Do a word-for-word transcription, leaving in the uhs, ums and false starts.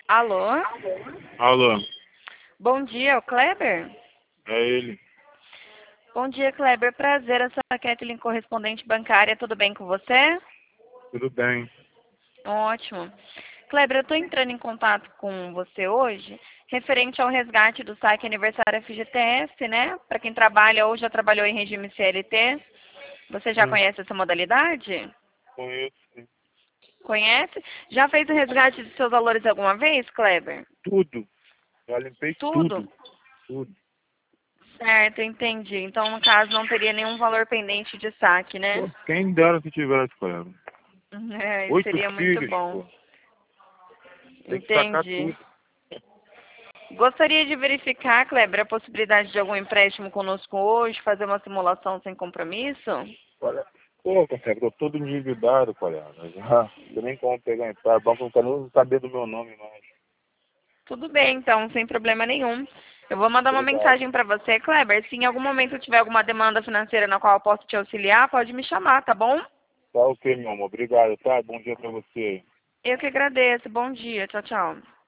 Alô? Alô, Bom dia, o Kleber? é ele. Bom dia, Kleber. Prazer, eu sou a Kathleen, correspondente bancária. Tudo bem com você? Tudo bem? Ótimo. Kleber, eu estou entrando em contato com você hoje, referente ao resgate do saque aniversário F G T S, né? Para quem trabalha ou já trabalhou em regime C L T. Você já Hum, conhece essa modalidade? conheço sim. Conhece? Já fez o resgate de seus valores alguma vez, Kleber? Tudo. Já limpei Tudo? tudo. Tudo. Certo, entendi. Então, no caso, não teria nenhum valor pendente de saque, Pô, né? quem dera se tivesse, cara. É, Oito seria muito filhos, bom. pô. Tem que sacar Entendi. tudo. Gostaria de verificar, Kleber, a possibilidade de algum empréstimo conosco hoje, fazer uma simulação sem compromisso? Olha, pô, consegue, tô todo endividado, colega. Já, não tem nem como pegar empréstimo. O banco não quer nem saber do meu nome mais. Tudo bem, então, sem problema nenhum. Eu vou mandar uma Obrigado. mensagem para você, Kleber. Se em algum momento tiver alguma demanda financeira na qual eu posso te auxiliar, pode me chamar, tá bom? Tá ok, meu amor. Obrigado, tá? Bom dia pra você. Eu que agradeço. Bom dia. Tchau, tchau.